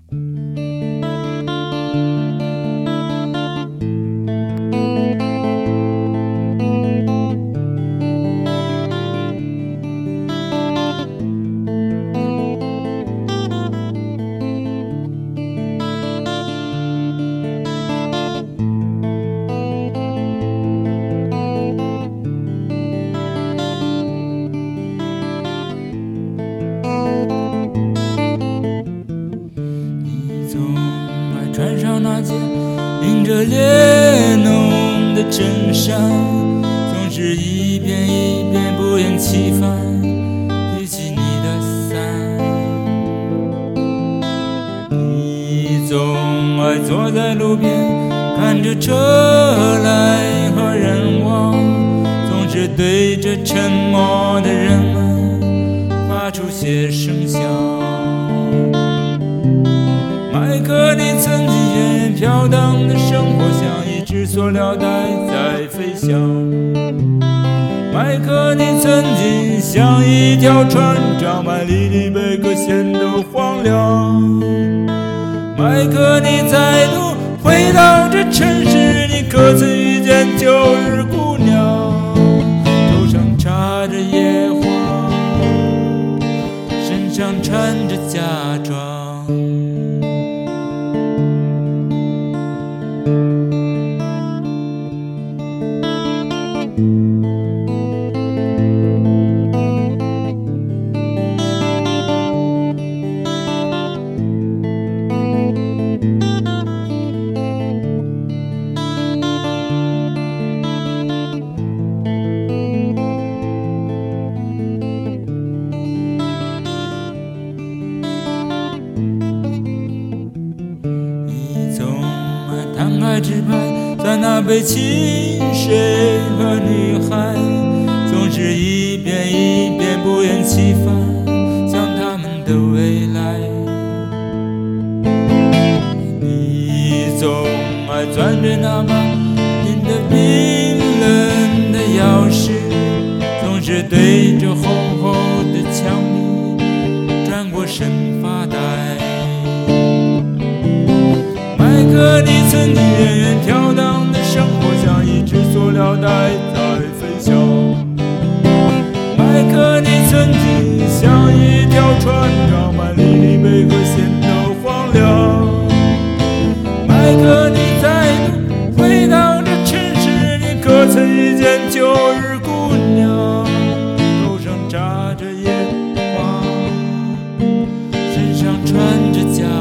穿上那件印着列侬的衬衫，总是一遍一遍不厌其烦提起你的伞。你总爱坐在路边看着车来和人往，总是对着沉默的人们发出些声响。麦克，你曾经远远飘荡的生活像一只塑料袋在飞翔。麦克，你曾经像一条船，长满粒粒贝壳，显得荒凉。麦克，你再度回到这城市，你可曾遇见旧日姑娘？头上插着野花，身上穿着嫁妆。摊开纸牌，在那杯清水和女孩，总是一遍一遍不厌其烦想他们的未来。你总爱攥着那把变得冰冷的钥匙，总是对着厚厚的墙壁转过身发呆。麦克，你曾经远远飘荡的生活像一只塑料袋在飞翔。麦克，你曾经像一条船，长满粒粒贝壳，显得荒凉。麦克，你再度回到这城市，你可曾遇见旧日姑娘？头上插着野花，身上穿着甲